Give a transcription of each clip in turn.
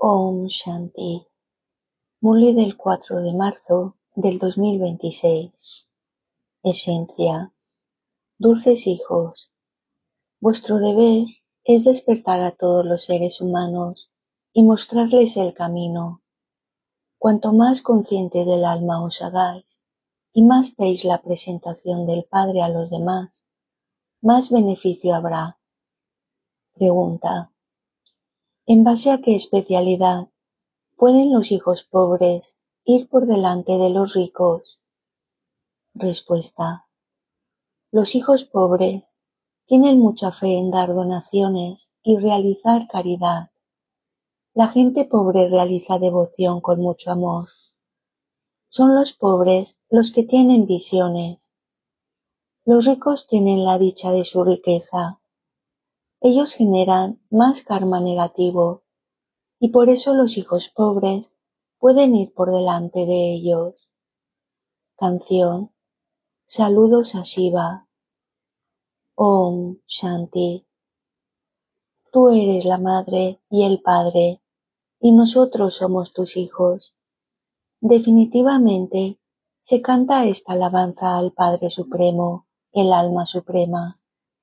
Om Shanti. Murli del 4 de marzo del 2026. Esencia. Dulces hijos, vuestro deber es despertar a todos los seres humanos y mostrarles el camino. Cuanto más conscientes del alma os hagáis y más deis la presentación del Padre a los demás, más beneficio habrá. Pregunta. ¿En base a qué especialidad pueden los hijos pobres ir por delante de los ricos? Respuesta. Los hijos pobres tienen mucha fe en dar donaciones y realizar caridad. La gente pobre realiza devoción con mucho amor. Son los pobres los que tienen visiones. Los ricos tienen la dicha de su riqueza. Ellos generan más karma negativo y por eso los hijos pobres pueden ir por delante de ellos. Canción. Saludos a Shiva. Om Shanti. Tú eres la madre y el padre, y nosotros somos tus hijos. Definitivamente, se canta esta alabanza al Padre Supremo, el alma suprema.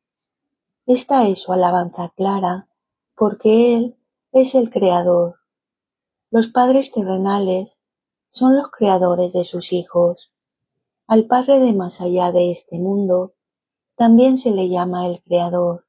Esta es su alabanza clara, porque Él es el Creador. Los padres terrenales son los creadores de sus hijos. Al Padre de más allá de este mundo, también se le llama el Creador.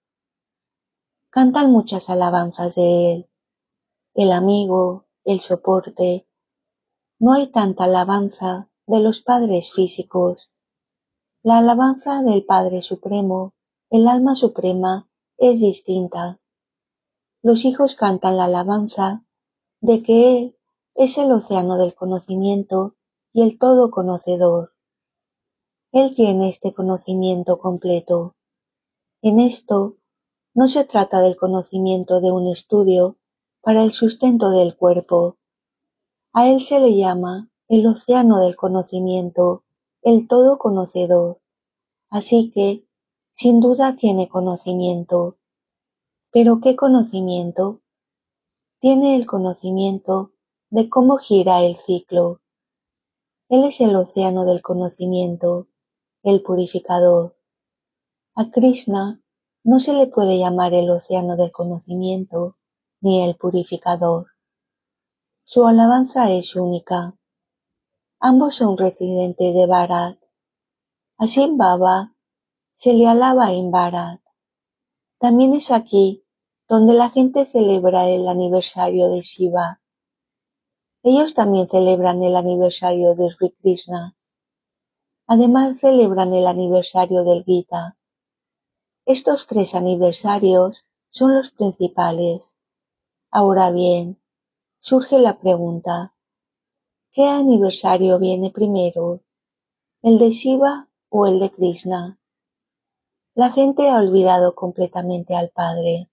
Cantan muchas alabanzas de Él, el amigo, el soporte. No hay tanta alabanza de los padres físicos. La alabanza del Padre Supremo, el alma suprema, es distinta. Los hijos cantan la alabanza de que Él es el océano del conocimiento y el todo conocedor. Él tiene este conocimiento completo. En esto no se trata del conocimiento de un estudio para el sustento del cuerpo. A Él se le llama el océano del conocimiento, el todo conocedor. Así que, sin duda tiene conocimiento. ¿Pero qué conocimiento? Tiene el conocimiento de cómo gira el ciclo. Él es el océano del conocimiento, el purificador. A Krishna no se le puede llamar el océano del conocimiento ni el purificador. Su alabanza es única. Ambos son residentes de Bharat. A Shiv Baba se le alaba en Bharat. También es aquí donde la gente celebra el aniversario de Shiva. Ellos también celebran el aniversario de Sri Krishna. Además celebran el aniversario del Gita. Estos 3 aniversarios son los principales. Ahora bien, surge la pregunta, ¿qué aniversario viene primero? ¿El de Shiva o el de Krishna? La gente ha olvidado completamente al Padre.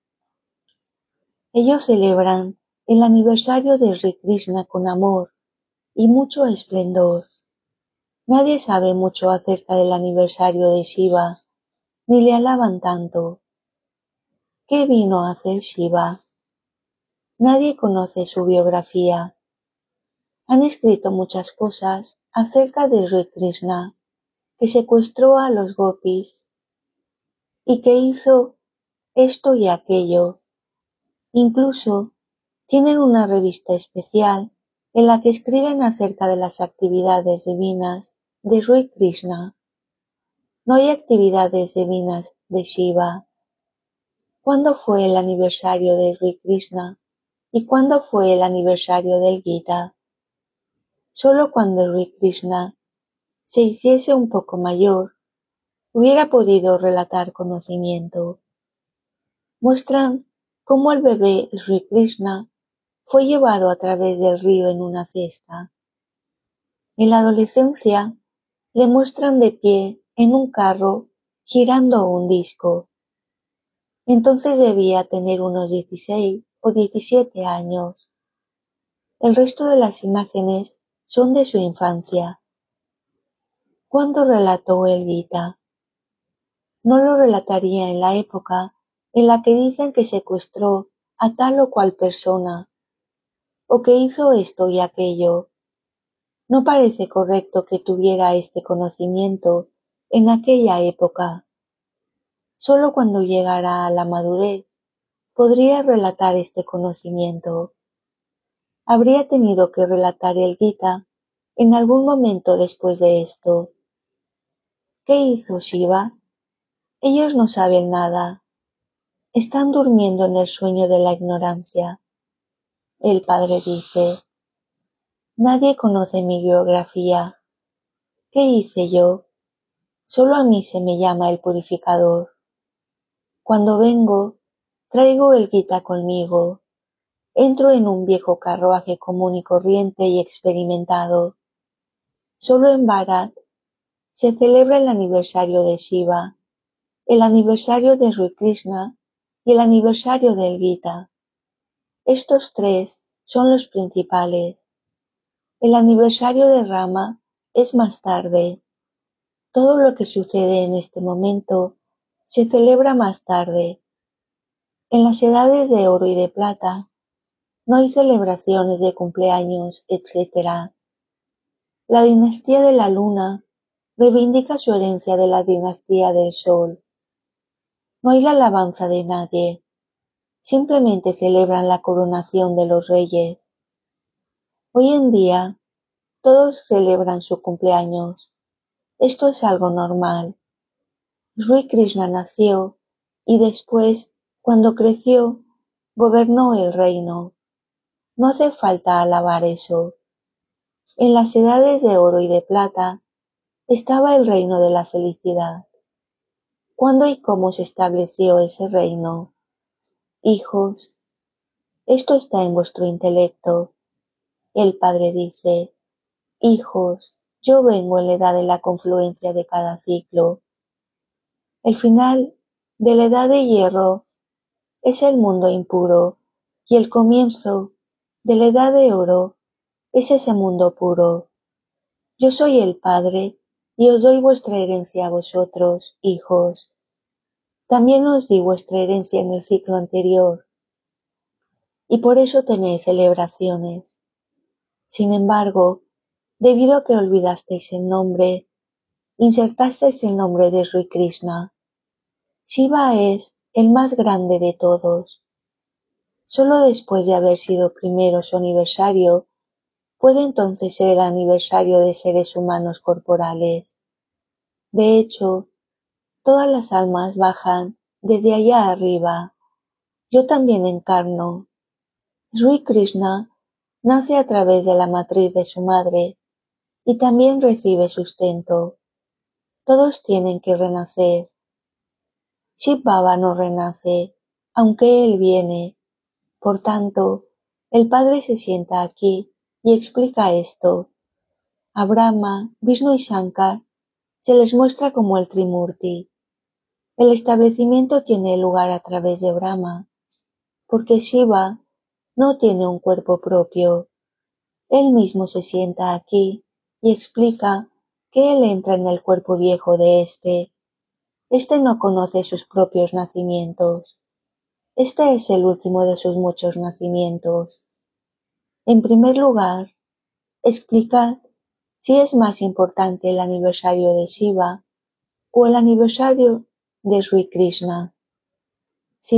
Ellos celebran el aniversario de Sri Krishna con amor y mucho esplendor. Nadie sabe mucho acerca del aniversario de Shiva, ni le alaban tanto. ¿Qué vino a hacer Shiva? Nadie conoce su biografía. Han escrito muchas cosas acerca de Sri Krishna, que secuestró a los gopis y que hizo esto y aquello. Incluso tienen una revista especial en la que escriben acerca de las actividades divinas de Sri Krishna. No hay actividades divinas de Shiva. ¿Cuándo fue el aniversario de Sri Krishna? ¿Y cuándo fue el aniversario del Gita? Solo cuando Sri Krishna se hiciese un poco mayor, hubiera podido relatar conocimiento. Muestran cómo el bebé Sri Krishna fue llevado a través del río en una cesta. En la adolescencia le muestran de pie en un carro girando un disco. Entonces debía tener unos 16 o 17 años. El resto de las imágenes son de su infancia. ¿Cuándo relató el Gita? No lo relataría en la época en la que dicen que secuestró a tal o cual persona o que hizo esto y aquello. No parece correcto que tuviera este conocimiento en aquella época. Solo cuando llegara a la madurez podría relatar este conocimiento. Habría tenido que relatar el Gita en algún momento después de esto. ¿Qué hizo Shiva? Ellos no saben nada. Están durmiendo en el sueño de la ignorancia. El padre dice: nadie conoce mi biografía. ¿Qué hice yo? Solo a mí se me llama el purificador. Cuando vengo, traigo el Gita conmigo. Entro en un viejo carruaje común y corriente y experimentado. Solo en Bharat se celebra el aniversario de Shiva, el aniversario de Sri Krishna y el aniversario del Gita. Estos tres son los principales. El aniversario de Rama es más tarde. Todo lo que sucede en este momento se celebra más tarde. En las edades de oro y de plata no hay celebraciones de cumpleaños, etc. La dinastía de la luna reivindica su herencia de la dinastía del sol. No hay la alabanza de nadie, simplemente celebran la coronación de los reyes. Hoy en día, todos celebran su cumpleaños. Esto es algo normal. Sri Krishna nació y después, cuando creció, gobernó el reino. No hace falta alabar eso. En las edades de oro y de plata estaba el reino de la felicidad. ¿Cuándo y cómo se estableció ese reino? Hijos, esto está en vuestro intelecto. El padre dice: hijos, yo vengo en la edad de la confluencia de cada ciclo. El final de la edad de hierro es el mundo impuro y el comienzo de la edad de oro es ese mundo puro. Yo soy el Padre y os doy vuestra herencia a vosotros, hijos. También os di vuestra herencia en el ciclo anterior, y por eso tenéis celebraciones. Sin embargo, debido a que olvidasteis el nombre, insertasteis el nombre de Sri Krishna. Shiva es el más grande de todos. Solo después de haber sido primero su aniversario, puede entonces ser el aniversario de seres humanos corporales. De hecho, todas las almas bajan desde allá arriba. Yo también encarno. Sri Krishna nace a través de la matriz de su madre y también recibe sustento. Todos tienen que renacer. Shiv Baba no renace, aunque él viene. Por tanto, el padre se sienta aquí y explica esto. A Brahma, Vishnu y Shankar se les muestra como el Trimurti. El establecimiento tiene lugar a través de Brahma, porque Shiva no tiene un cuerpo propio. Él mismo se sienta aquí y explica que él entra en el cuerpo viejo de éste. Éste no conoce sus propios nacimientos. Este es el último de sus muchos nacimientos. En primer lugar, explicad si es más importante el aniversario de Shiva o el aniversario de Sri Krishna. Si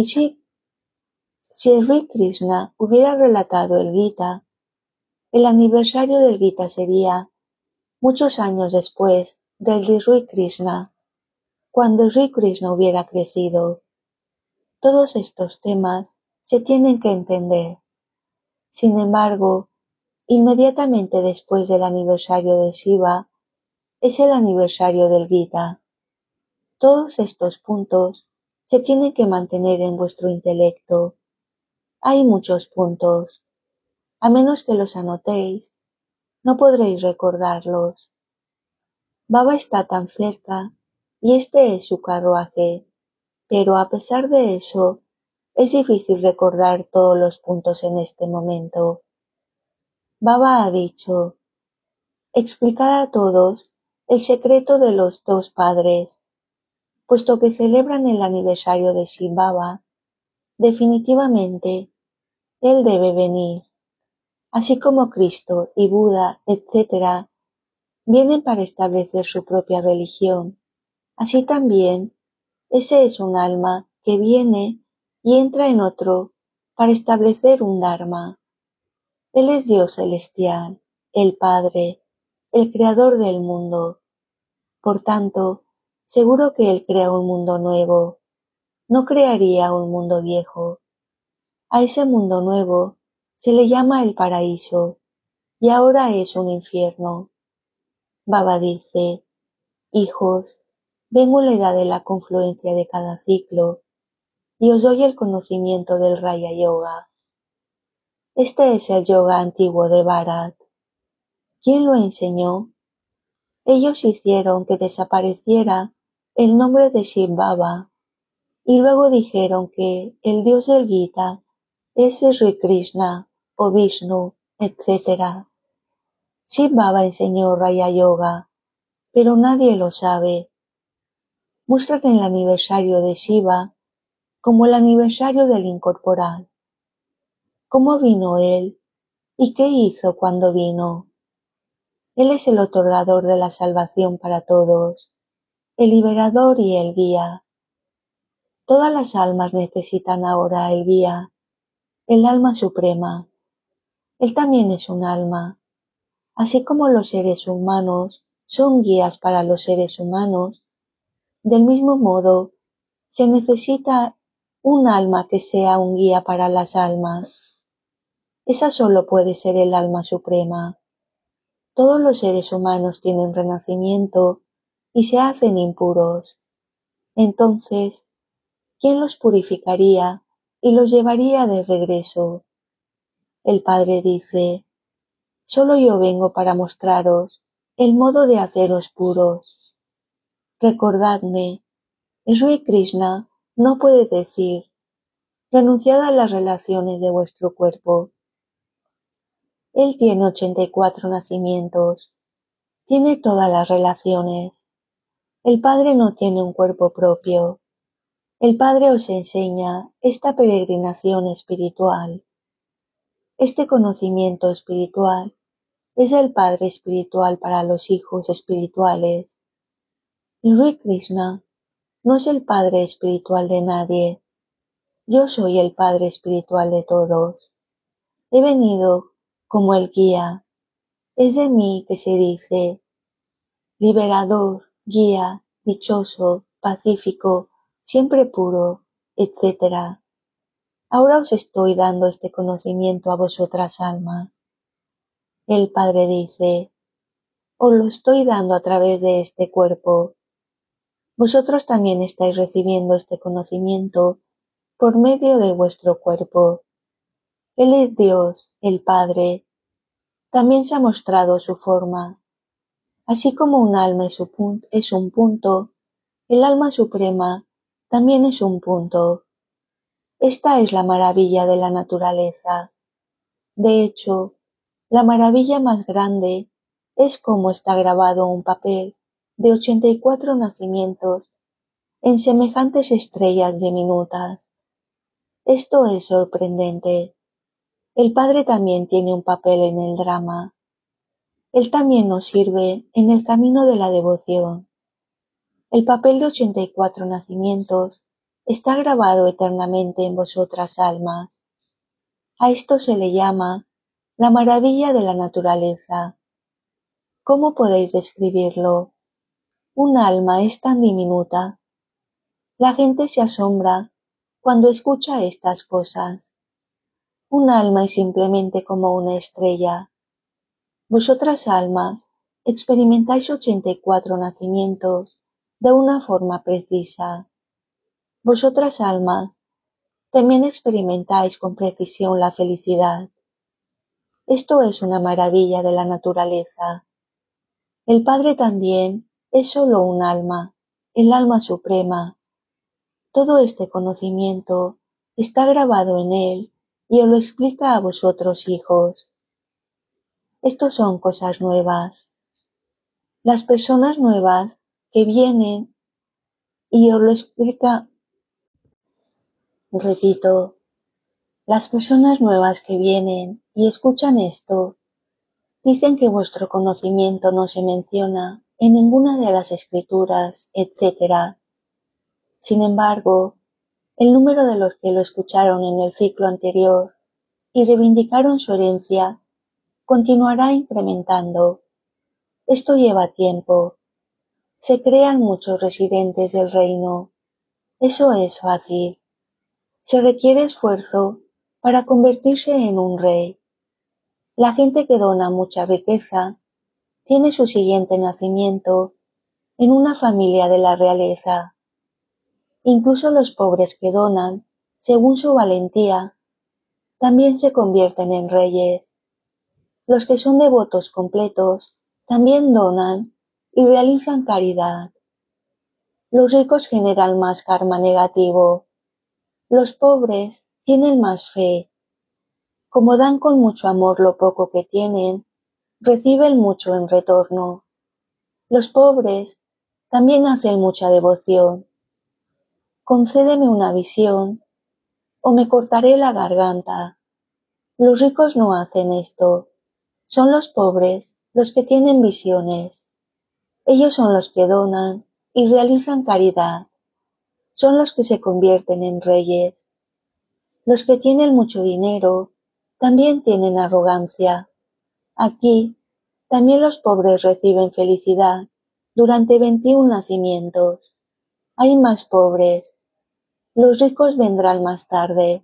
Sri Krishna hubiera relatado el Gita, el aniversario del Gita sería muchos años después del de Sri Krishna, cuando Sri Krishna hubiera crecido. Todos estos temas se tienen que entender. Sin embargo, inmediatamente después del aniversario de Shiva es el aniversario del Gita. Todos estos puntos se tienen que mantener en vuestro intelecto. Hay muchos puntos. A menos que los anotéis, no podréis recordarlos. Baba está tan cerca y este es su carruaje, pero a pesar de eso, es difícil recordar todos los puntos en este momento. Baba ha dicho: explicad a todos el secreto de los dos padres, puesto que celebran el aniversario de Shiv Baba. Definitivamente, él debe venir. así como Cristo y Buda, etc., vienen para establecer su propia religión. Así también, ese es un alma que viene y entra en otro para establecer un dharma. Él es Dios celestial, el Padre, el Creador del mundo. Por tanto, seguro que Él crea un mundo nuevo, no crearía un mundo viejo. A ese mundo nuevo se le llama el paraíso, y ahora es un infierno. Baba dice: hijos, vengo en la edad de la confluencia de cada ciclo, y os doy el conocimiento del Raya Yoga. Este es el yoga antiguo de Bharat. ¿Quién lo enseñó? Ellos hicieron que desapareciera el nombre de Shiv Baba, y luego dijeron que el dios del Gita es Sri Krishna o Vishnu, etc. Shiv Baba enseñó Raya Yoga, pero nadie lo sabe. Muestran el aniversario de Shiva como el aniversario del incorporal. ¿Cómo vino él? ¿Y qué hizo cuando vino? Él es el otorgador de la salvación para todos, el liberador y el guía. Todas las almas necesitan ahora el guía, el alma suprema. Él también es un alma. Así como los seres humanos son guías para los seres humanos, del mismo modo se necesita un alma que sea un guía para las almas. Esa solo puede ser el alma suprema. Todos los seres humanos tienen renacimiento y se hacen impuros. Entonces, ¿quién los purificaría y los llevaría de regreso? El Padre dice: solo yo vengo para mostraros el modo de haceros puros. Recordadme, Sri Krishna no puede decir: renunciad a las relaciones de vuestro cuerpo. Él tiene 84 nacimientos, tiene todas las relaciones. El Padre no tiene un cuerpo propio. El Padre os enseña esta peregrinación espiritual. Este conocimiento espiritual es el Padre espiritual para los hijos espirituales. Sri Krishna no es el Padre espiritual de nadie. Yo soy el Padre espiritual de todos. He venido como el guía. Es de mí que se dice: liberador, guía, dichoso, pacífico, siempre puro, etc. Ahora os estoy dando este conocimiento a vosotras almas. El Padre dice: os lo estoy dando a través de este cuerpo. Vosotros también estáis recibiendo este conocimiento por medio de vuestro cuerpo. Él es Dios, el Padre. También se ha mostrado su forma. Así como un alma es un punto, el alma suprema también es un punto. Esta es la maravilla de la naturaleza. De hecho, la maravilla más grande es cómo está grabado un papel de 84 nacimientos en semejantes estrellas diminutas. Esto es sorprendente. El Padre también tiene un papel en el drama. Él también nos sirve en el camino de la devoción. El papel de 84 nacimientos está grabado eternamente en vosotras almas. A esto se le llama la maravilla de la naturaleza. ¿Cómo podéis describirlo? Un alma es tan diminuta. La gente se asombra cuando escucha estas cosas. Un alma es simplemente como una estrella. Vosotras almas experimentáis 84 nacimientos de una forma precisa. Vosotras almas también experimentáis con precisión la felicidad. Esto es una maravilla de la naturaleza. El Padre también es solo un alma, el alma suprema. Todo este conocimiento está grabado en él y os lo explica a vosotros, hijos. Estos son cosas nuevas. Las personas nuevas que vienen y os lo explica, repito, Las personas nuevas que vienen y escuchan esto dicen que vuestro conocimiento no se menciona en ninguna de las escrituras, etc. Sin embargo, el número de los que lo escucharon en el ciclo anterior y reivindicaron su herencia continuará incrementando. Esto lleva tiempo. Se crean muchos residentes del reino. Eso es fácil. Se requiere esfuerzo para convertirse en un rey. La gente que dona mucha riqueza tiene su siguiente nacimiento en una familia de la realeza. Incluso los pobres que donan, según su valentía, también se convierten en reyes. Los que son devotos completos también donan y realizan caridad. Los ricos generan más karma negativo. Los pobres tienen más fe. Como dan con mucho amor lo poco que tienen, reciben mucho en retorno. Los pobres también hacen mucha devoción. Concédeme una visión, o me cortaré la garganta. Los ricos no hacen esto. Son los pobres los que tienen visiones. Ellos son los que donan y realizan caridad. Son los que se convierten en reyes. Los que tienen mucho dinero también tienen arrogancia. Aquí también los pobres reciben felicidad durante 21 nacimientos. Hay más pobres. Los ricos vendrán más tarde.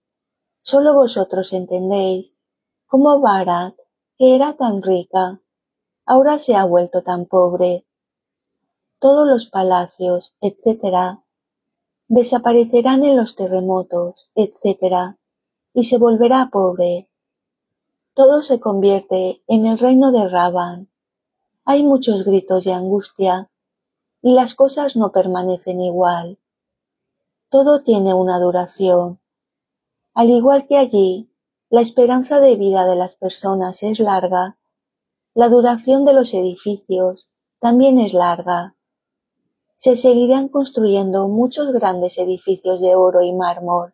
Solo vosotros entendéis cómo Bharat, que era tan rica, ahora se ha vuelto tan pobre. Todos los palacios, etc., desaparecerán en los terremotos, etc., y se volverá pobre. Todo se convierte en el reino de Ravan. Hay muchos gritos de angustia y las cosas no permanecen igual. Todo tiene una duración. Al igual que allí, la esperanza de vida de las personas es larga, la duración de los edificios también es larga. Se seguirán construyendo muchos grandes edificios de oro y mármol.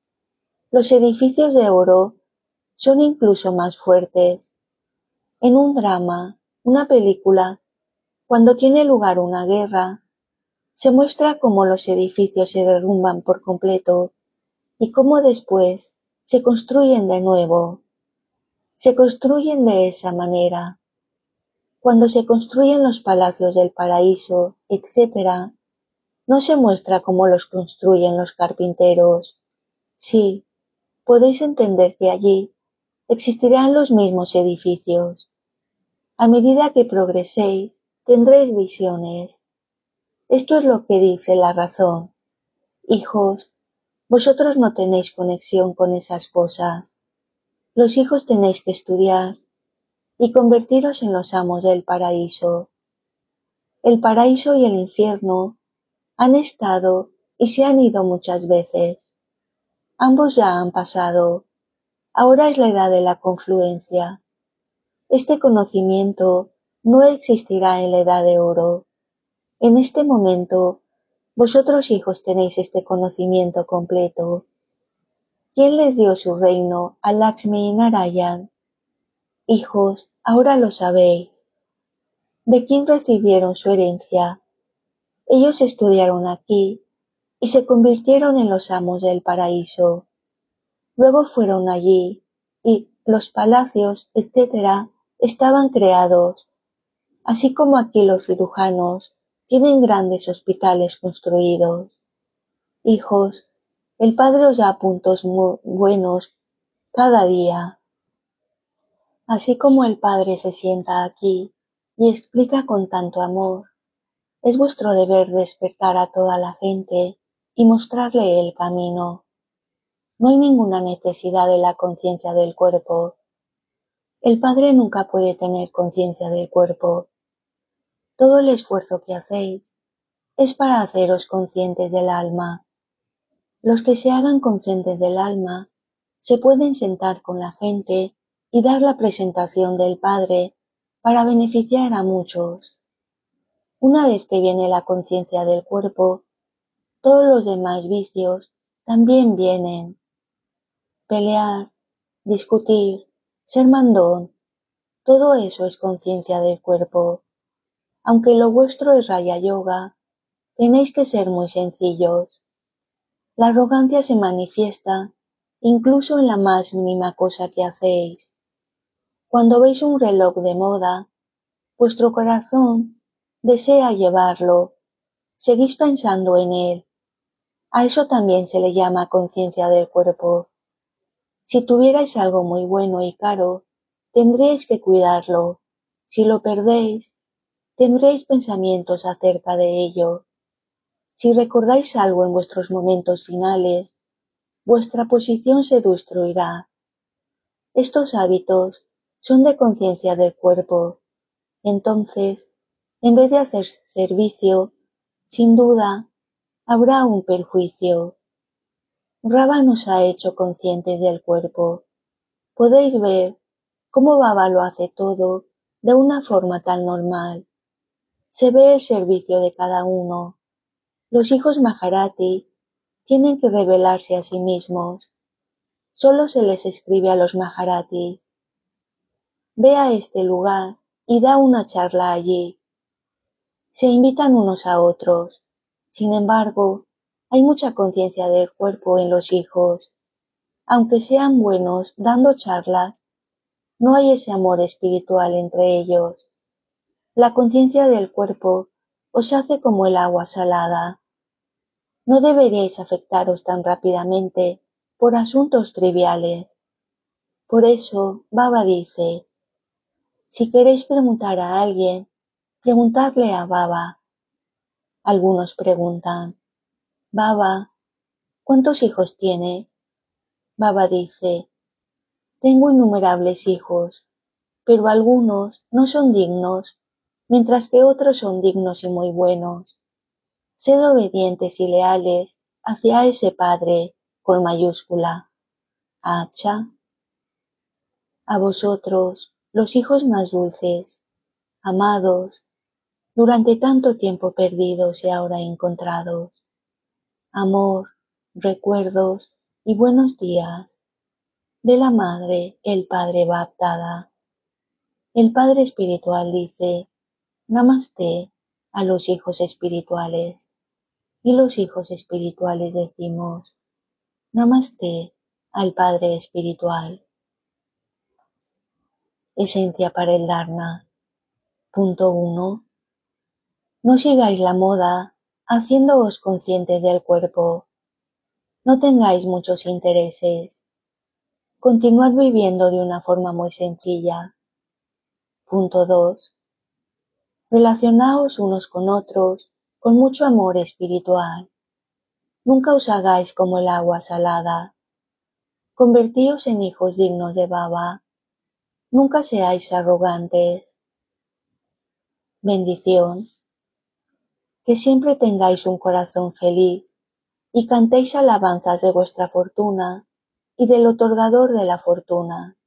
Los edificios de oro son incluso más fuertes. En un drama, una película, cuando tiene lugar una guerra, se muestra cómo los edificios se derrumban por completo y cómo después se construyen de nuevo. Se construyen de esa manera. Cuando se construyen los palacios del paraíso, etc., no se muestra cómo los construyen los carpinteros. Sí, podéis entender que allí existirán los mismos edificios. A medida que progreséis, tendréis visiones. Esto es lo que dice la razón. Hijos, vosotros no tenéis conexión con esas cosas. Los hijos tenéis que estudiar y convertiros en los amos del paraíso. El paraíso y el infierno han estado y se han ido muchas veces. Ambos ya han pasado. Ahora es la edad de la confluencia. Este conocimiento no existirá en la edad de oro. En este momento, vosotros hijos tenéis este conocimiento completo. ¿Quién les dio su reino a Lakshmi y Narayan? Hijos, ahora lo sabéis. ¿De quién recibieron su herencia? Ellos estudiaron aquí y se convirtieron en los amos del paraíso. Luego fueron allí y los palacios, etc., estaban creados, así como aquí los cirujanos tienen grandes hospitales construidos. Hijos, el Padre os da puntos muy buenos cada día. Así como el Padre se sienta aquí y explica con tanto amor, es vuestro deber despertar a toda la gente y mostrarle el camino. No hay ninguna necesidad de la conciencia del cuerpo. El Padre nunca puede tener conciencia del cuerpo. Todo el esfuerzo que hacéis es para haceros conscientes del alma. Los que se hagan conscientes del alma se pueden sentar con la gente y dar la presentación del Padre para beneficiar a muchos. Una vez que viene la conciencia del cuerpo, todos los demás vicios también vienen. Pelear, discutir, ser mandón, todo eso es conciencia del cuerpo. Aunque lo vuestro es Raya Yoga, tenéis que ser muy sencillos. La arrogancia se manifiesta incluso en la más mínima cosa que hacéis. Cuando veis un reloj de moda, vuestro corazón desea llevarlo, seguís pensando en él. A eso también se le llama conciencia del cuerpo. Si tuvierais algo muy bueno y caro, tendríais que cuidarlo. Si lo perdéis, tendréis pensamientos acerca de ello. Si recordáis algo en vuestros momentos finales, vuestra posición se destruirá. Estos hábitos son de conciencia del cuerpo. Entonces, en vez de hacer servicio, sin duda, habrá un perjuicio. Rava nos ha hecho conscientes del cuerpo. Podéis ver cómo Baba lo hace todo de una forma tan normal. Se ve el servicio de cada uno. Los hijos Maharati tienen que revelarse a sí mismos. Solo se les escribe a los Maharatis. Ve a este lugar y da una charla allí. Se invitan unos a otros. Sin embargo, hay mucha conciencia del cuerpo en los hijos. Aunque sean buenos dando charlas, no hay ese amor espiritual entre ellos. La conciencia del cuerpo os hace como el agua salada. No deberíais afectaros tan rápidamente por asuntos triviales. Por eso, Baba dice, si queréis preguntar a alguien, preguntadle a Baba. Algunos preguntan, Baba, ¿cuántos hijos tiene? Baba dice, tengo innumerables hijos, pero algunos no son dignos, mientras que otros son dignos y muy buenos. Sed obedientes y leales hacia ese Padre con mayúscula. Acha. A vosotros, los hijos más dulces, amados, durante tanto tiempo perdidos y ahora encontrados. Amor, recuerdos y buenos días. De la madre, el Padre Baptada. El Padre Espiritual dice, Namaste a los hijos espirituales. Y los hijos espirituales decimos, Namaste al Padre Espiritual. Esencia para el Dharma. Punto 1. No sigáis la moda haciéndoos conscientes del cuerpo. No tengáis muchos intereses. Continuad viviendo de una forma muy sencilla. Punto 2. Relacionaos unos con otros con mucho amor espiritual. Nunca os hagáis como el agua salada. Convertíos en hijos dignos de Baba. Nunca seáis arrogantes. Bendición. Que siempre tengáis un corazón feliz y cantéis alabanzas de vuestra fortuna y del otorgador de la fortuna.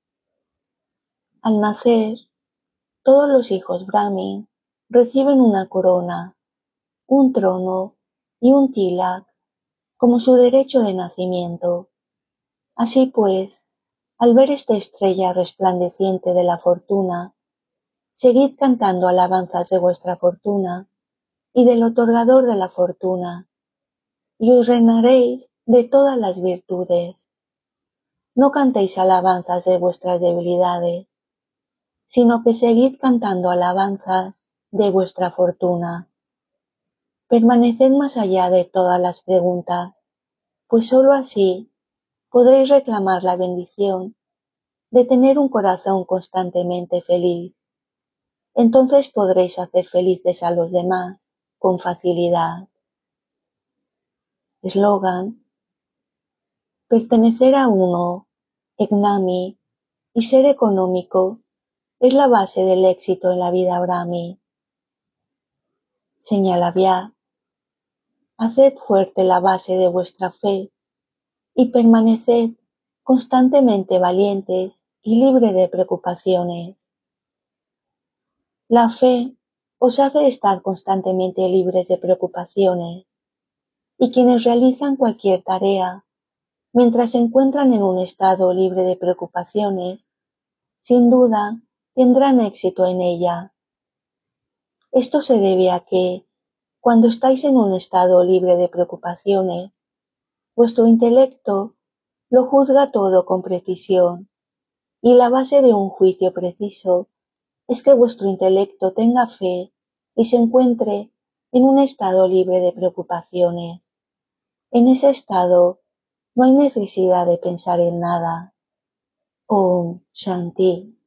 Al nacer, todos los hijos Brahmin reciben una corona, un trono y un tilak como su derecho de nacimiento. Así pues, al ver esta estrella resplandeciente de la fortuna, seguid cantando alabanzas de vuestra fortuna y del otorgador de la fortuna, y os reinaréis de todas las virtudes. No cantéis alabanzas de vuestras debilidades, sino que seguid cantando alabanzas de vuestra fortuna. Permaneced más allá de todas las preguntas, pues sólo así podréis reclamar la bendición de tener un corazón constantemente feliz. Entonces podréis hacer felices a los demás con facilidad. Eslogan: pertenecer a uno, Egnami, y ser económico es la base del éxito en la vida Brahmi. Señala: haced fuerte la base de vuestra fe y permaneced constantemente valientes y libre de preocupaciones. La fe os hace estar constantemente libres de preocupaciones, y quienes realizan cualquier tarea Mientras se encuentran en un estado libre de preocupaciones, sin duda tendrán éxito en ella. Esto se debe a que, cuando estáis en un estado libre de preocupaciones, vuestro intelecto lo juzga todo con precisión, y la base de un juicio preciso es que vuestro intelecto tenga fe y se encuentre en un estado libre de preocupaciones. En ese estado no hay necesidad de pensar en nada. Om Shanti.